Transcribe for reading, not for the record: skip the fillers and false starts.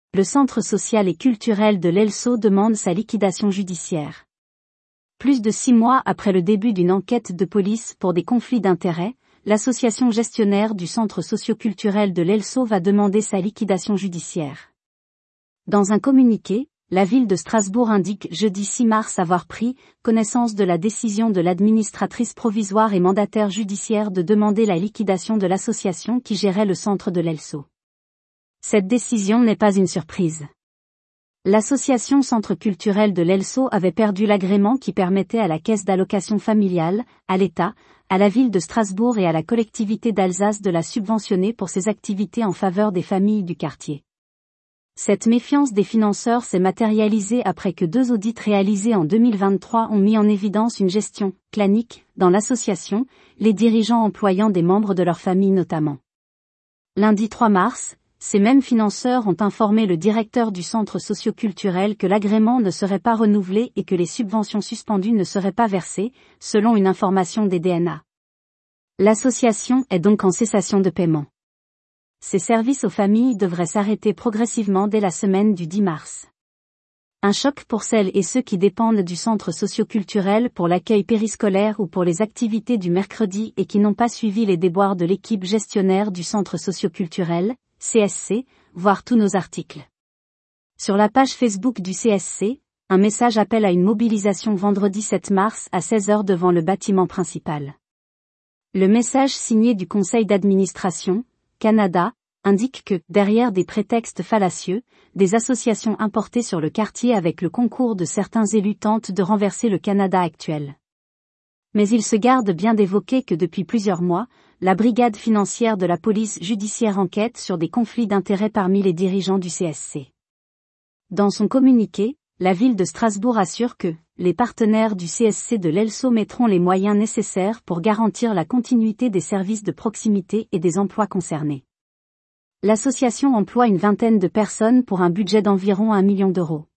Le centre social et culturel de l'Elso demande sa liquidation judiciaire. Plus de 6 mois après le début d'une enquête de police pour des conflits d'intérêts, l'association gestionnaire du centre socio-culturel de l'Elso va demander sa liquidation judiciaire. Dans un communiqué, la ville de Strasbourg indique jeudi 6 mars avoir pris connaissance de la décision de l'administratrice provisoire et mandataire judiciaire de demander la liquidation de l'association qui gérait le centre de l'Elso. Cette décision n'est pas une surprise. L'association Centre culturel de l'Elso avait perdu l'agrément qui permettait à la caisse d'allocation familiale, à l'État, à la ville de Strasbourg et à la collectivité d'Alsace de la subventionner pour ses activités en faveur des familles du quartier. Cette méfiance des financeurs s'est matérialisée après que 2 audits réalisés en 2023 ont mis en évidence une gestion clanique dans l'association, les dirigeants employant des membres de leur famille notamment. Lundi 3 mars, ces mêmes financeurs ont informé le directeur du centre socio-culturel que l'agrément ne serait pas renouvelé et que les subventions suspendues ne seraient pas versées, selon une information des DNA. L'association est donc en cessation de paiement. Ces services aux familles devraient s'arrêter progressivement dès la semaine du 10 mars. Un choc pour celles et ceux qui dépendent du centre socio-culturel pour l'accueil périscolaire ou pour les activités du mercredi et qui n'ont pas suivi les déboires de l'équipe gestionnaire du centre socio-culturel, CSC, voir tous nos articles. Sur la page Facebook du CSC, un message appelle à une mobilisation vendredi 7 mars à 16h devant le bâtiment principal. Le message signé du Conseil d'administration, Canada, indique que, derrière des prétextes fallacieux, des associations importées sur le quartier avec le concours de certains élus tentent de renverser le Canada actuel. Mais il se garde bien d'évoquer que depuis plusieurs mois, la brigade financière de la police judiciaire enquête sur des conflits d'intérêts parmi les dirigeants du CSC. Dans son communiqué, la ville de Strasbourg assure que les partenaires du CSC de l'Elso mettront les moyens nécessaires pour garantir la continuité des services de proximité et des emplois concernés. L'association emploie une vingtaine de personnes pour un budget d'environ 1 million d'euros.